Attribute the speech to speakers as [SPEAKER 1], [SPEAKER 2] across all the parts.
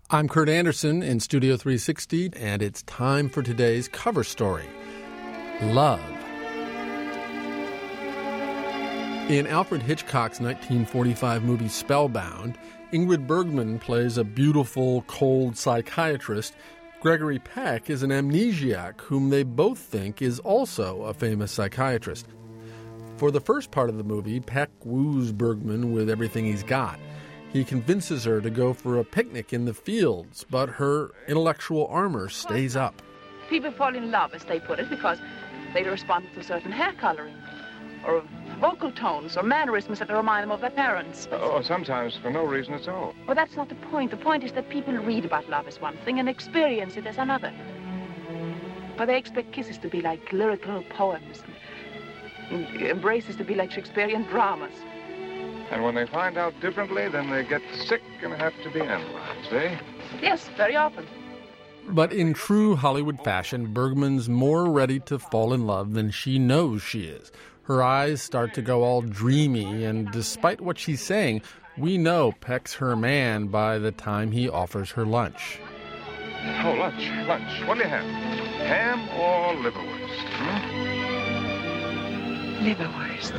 [SPEAKER 1] I'm Kurt Anderson in Studio 360, and it's time for today's cover story, Love. In Alfred Hitchcock's 1945 movie Spellbound, Ingrid Bergman plays a beautiful, cold psychiatrist. Gregory Peck is an amnesiac whom they both think is also a famous psychiatrist. For the first part of the movie, Peck woos Bergman with everything he's got. He convinces her to go for a picnic in the fields, but her intellectual armor stays up.
[SPEAKER 2] People fall in love, as they put it, because they respond to certain hair coloring, or vocal tones, or mannerisms that remind them of their parents.
[SPEAKER 3] Or sometimes for no reason at all.
[SPEAKER 2] Well, that's not the point. The point is that people read about love as one thing and experience it as another. But they expect kisses to be like lyrical poems, and embraces to be like Shakespearean dramas.
[SPEAKER 3] And when they find out differently, then they get sick and have to be analyzed, eh?
[SPEAKER 2] Yes, very often.
[SPEAKER 1] But in true Hollywood fashion, Bergman's more ready to fall in love than she knows she is. Her eyes start to go all dreamy, and despite what she's saying, we know Peck's her man by the time he offers her lunch.
[SPEAKER 3] Oh, lunch. What do you have? Ham or liverwurst?
[SPEAKER 2] Liverwurst.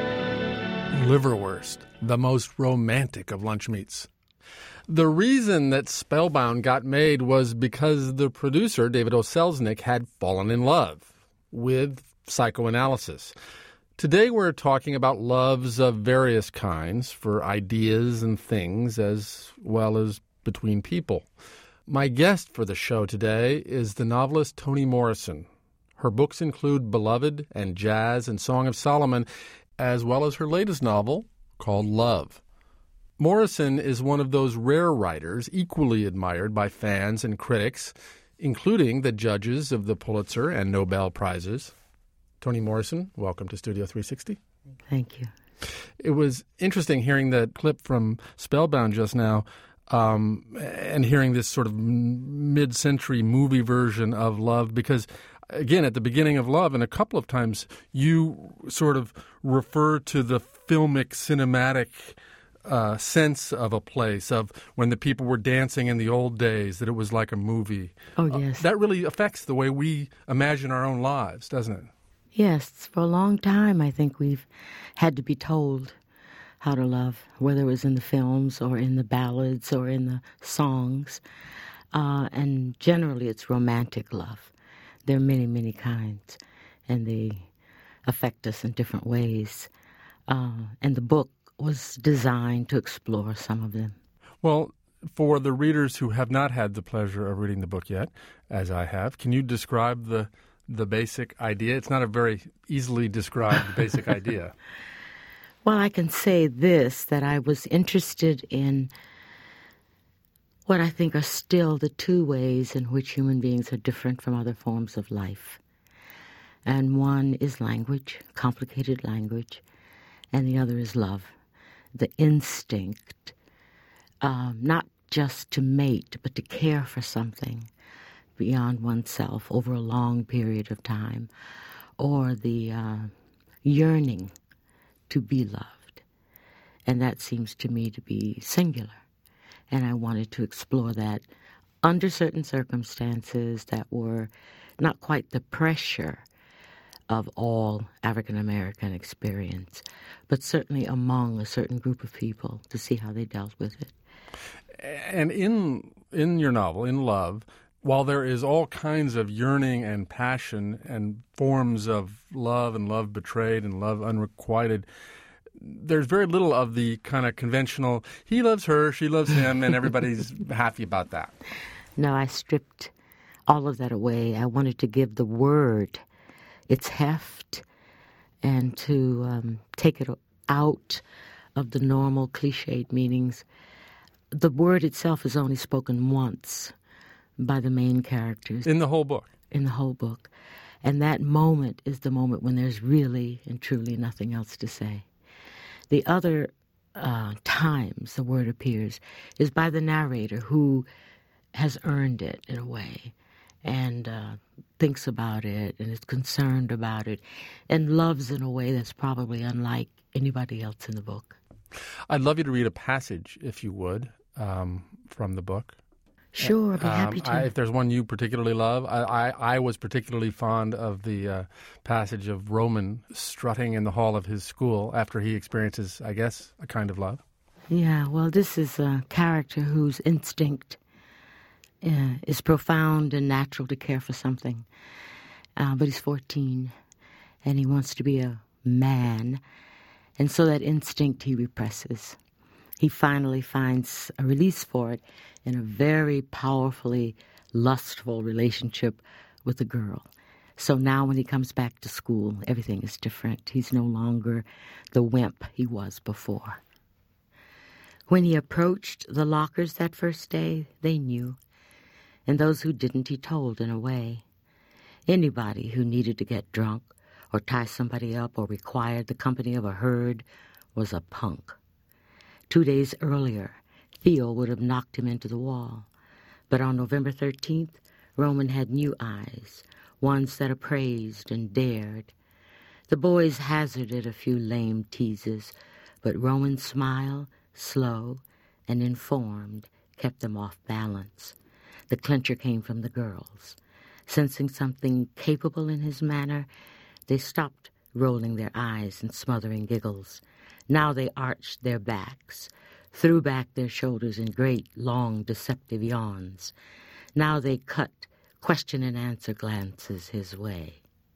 [SPEAKER 1] Liverwurst, the most romantic of lunch meats. The reason that Spellbound got made was because the producer, David O. Selznick, had fallen in love with psychoanalysis. Today we're talking about loves of various kinds for ideas and things as well as between people. My guest for the show today is the novelist Toni Morrison. Her books include Beloved and Jazz and Song of Solomon, as well as her latest novel called Love. Morrison is one of those rare writers equally admired by fans and critics, including the judges of the Pulitzer and Nobel Prizes. Toni Morrison, welcome to Studio 360.
[SPEAKER 4] Thank you.
[SPEAKER 1] It was interesting hearing that clip from Spellbound just now, and hearing this sort of mid-century movie version of Love, because again, at the beginning of Love, and a couple of times, you sort of refer to the filmic, cinematic sense of a place, of when the people were dancing in the old days, that it was like a movie.
[SPEAKER 4] Oh, yes.
[SPEAKER 1] That really affects the way we imagine our own lives, doesn't it?
[SPEAKER 4] Yes. For a long time, I think we've had to be told how to love, whether it was in the films or in the ballads or in the songs. And generally, it's romantic love. There are many, many kinds, and they affect us in different ways. And the book was designed to explore some of them.
[SPEAKER 1] Well, for the readers who have not had the pleasure of reading the book yet, as I have, can you describe the basic idea? It's not a very easily described basic idea.
[SPEAKER 4] Well, I can say this, that I was interested in what I think are still the two ways in which human beings are different from other forms of life. And one is language, complicated language, and the other is love, the instinct, not just to mate, but to care for something beyond oneself over a long period of time, or the yearning to be loved. And that seems to me to be singular. And I wanted to explore that under certain circumstances that were not quite the pressure of all African-American experience, but certainly among a certain group of people, to see how they dealt with it.
[SPEAKER 1] And in your novel, in Love, while there is all kinds of yearning and passion and forms of love and love betrayed and love unrequited, there's very little of the kind of conventional, he loves her, she loves him, and everybody's happy about that.
[SPEAKER 4] No, I stripped all of that away. I wanted to give the word its heft and to take it out of the normal cliched meanings. The word itself is only spoken once by the main characters.
[SPEAKER 1] In the whole book?
[SPEAKER 4] In the whole book. And that moment is the moment when there's really and truly nothing else to say. The other times the word appears is by the narrator, who has earned it in a way and thinks about it and is concerned about it and loves in a way that's probably unlike anybody else in the book.
[SPEAKER 1] I'd love you to read a passage, if you would, from the book.
[SPEAKER 4] Sure, I'd be happy to.
[SPEAKER 1] If there's one you particularly love, I was particularly fond of the passage of Roman strutting in the hall of his school after he experiences, I guess, a kind of love.
[SPEAKER 4] Yeah, well, this is a character whose instinct is profound and natural to care for something. But he's 14, and he wants to be a man, and so that instinct he represses. He finally finds a release for it in a very powerfully lustful relationship with a girl. So now when he comes back to school, everything is different. He's no longer the wimp he was before. When he approached the lockers that first day, they knew. And those who didn't, he told in a way. Anybody who needed to get drunk or tie somebody up or required the company of a herd was a punk. 2 days earlier, Theo would have knocked him into the wall. But on November 13th, Roman had new eyes, ones that appraised and dared. The boys hazarded a few lame teases, but Roman's smile, slow and informed, kept them off balance. The clincher came from the girls. Sensing something capable in his manner, they stopped rolling their eyes and smothering giggles. Now they arched their backs, threw back their shoulders in great, long, deceptive yawns. Now they cut question-and-answer glances his way.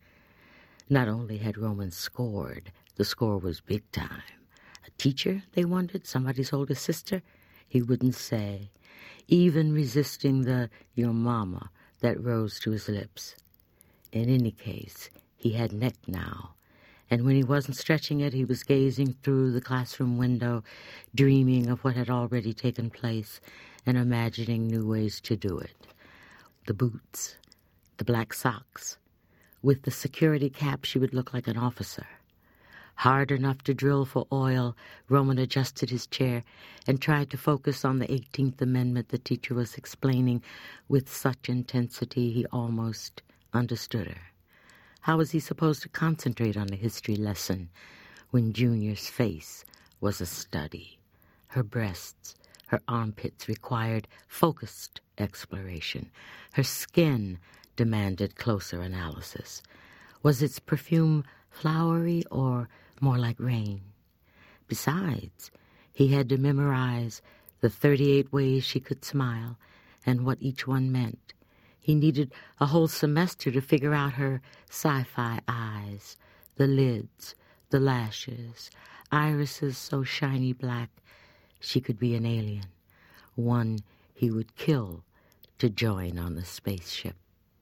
[SPEAKER 4] Not only had Roman scored, the score was big time. A teacher, they wondered, somebody's older sister? He wouldn't say, even resisting the "your mama" that rose to his lips. In any case, he had neck now, and when he wasn't stretching it, he was gazing through the classroom window, dreaming of what had already taken place and imagining new ways to do it. The boots, the black socks. With the security cap, she would look like an officer. Hard enough to drill for oil, Roman adjusted his chair and tried to focus on the 18th Amendment the teacher was explaining with such intensity he almost understood her. How was he supposed to concentrate on a history lesson when Junior's face was a study? Her breasts, her armpits required focused exploration. Her skin demanded closer analysis. Was its perfume flowery or more like rain? Besides, he had to memorize the 38 ways she could smile and what each one meant. He needed a whole semester to figure out her sci-fi eyes, the lids, the lashes, irises so shiny black she could be an alien, one he would kill to join on the spaceship.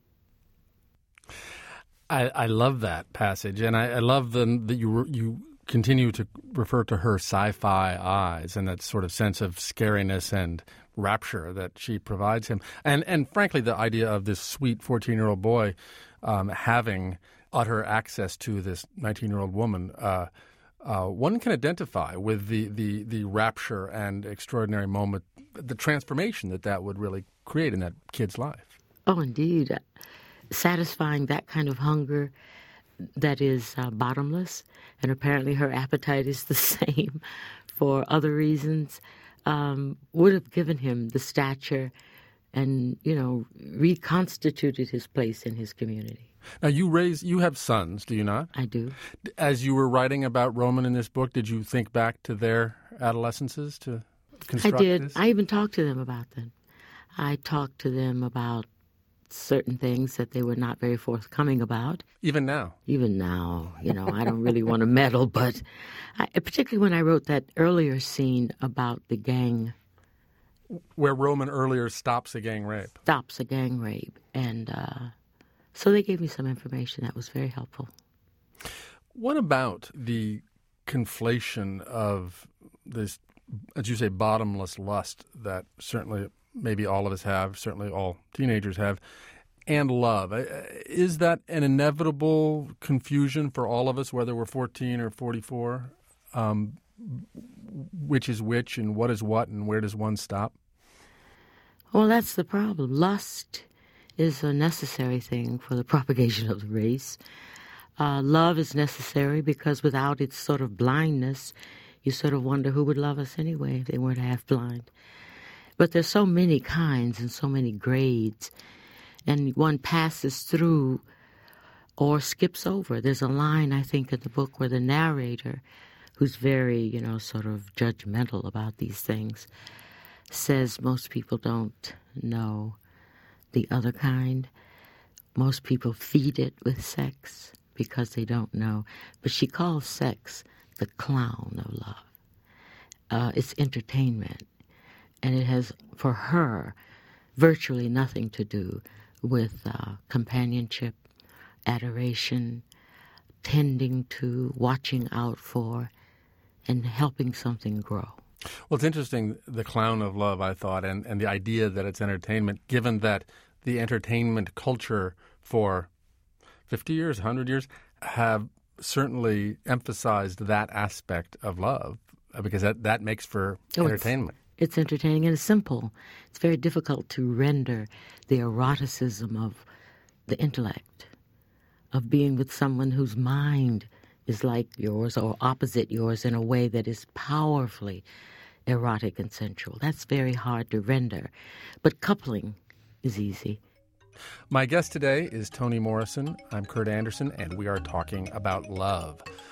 [SPEAKER 1] I love that passage, and I love that you continue to refer to her sci-fi eyes and that sort of sense of scariness and rapture that she provides him. And frankly, the idea of this sweet 14-year-old boy having utter access to this 19-year-old woman, one can identify with the rapture and extraordinary moment, the transformation that would really create in that kid's life.
[SPEAKER 4] Oh, indeed. Satisfying that kind of hunger that is bottomless, and apparently her appetite is the same for other reasons, would have given him the stature and, reconstituted his place in his community.
[SPEAKER 1] Now, you have sons, do you not?
[SPEAKER 4] I do.
[SPEAKER 1] As you were writing about Roman in this book, did you think back to their adolescences to construct
[SPEAKER 4] I did.
[SPEAKER 1] this?
[SPEAKER 4] I even talked to them about them. I talked to them about certain things that they were not very forthcoming about.
[SPEAKER 1] Even now?
[SPEAKER 4] Even now. I don't really want to meddle, but particularly when I wrote that earlier scene about the gang.
[SPEAKER 1] Where Roman earlier stops a gang rape.
[SPEAKER 4] Stops a gang rape. And so they gave me some information that was very helpful.
[SPEAKER 1] What about the conflation of this, as you say, bottomless lust that certainly maybe all of us have, certainly all teenagers have, and love? Is that an inevitable confusion for all of us, whether we're 14 or 44? Which is which and what is what and where does one stop?
[SPEAKER 4] Well, that's the problem. Lust is a necessary thing for the propagation of the race. Love is necessary because without its sort of blindness, you sort of wonder who would love us anyway if they weren't half blind. But there's so many kinds and so many grades, and one passes through or skips over. There's a line, I think, in the book where the narrator, who's very, sort of judgmental about these things, says most people don't know the other kind. Most people feed it with sex because they don't know. But she calls sex the clown of love. It's entertainment. And it has, for her, virtually nothing to do with companionship, adoration, tending to, watching out for, and helping something grow.
[SPEAKER 1] Well, it's interesting, the clown of love, I thought, and the idea that it's entertainment, given that the entertainment culture for 50 years, 100 years, have certainly emphasized that aspect of love, because that makes for entertainment.
[SPEAKER 4] It's entertaining and it's simple. It's very difficult to render the eroticism of the intellect, of being with someone whose mind is like yours or opposite yours in a way that is powerfully erotic and sensual. That's very hard to render. But coupling is easy.
[SPEAKER 1] My guest today is Toni Morrison. I'm Kurt Anderson, and we are talking about love.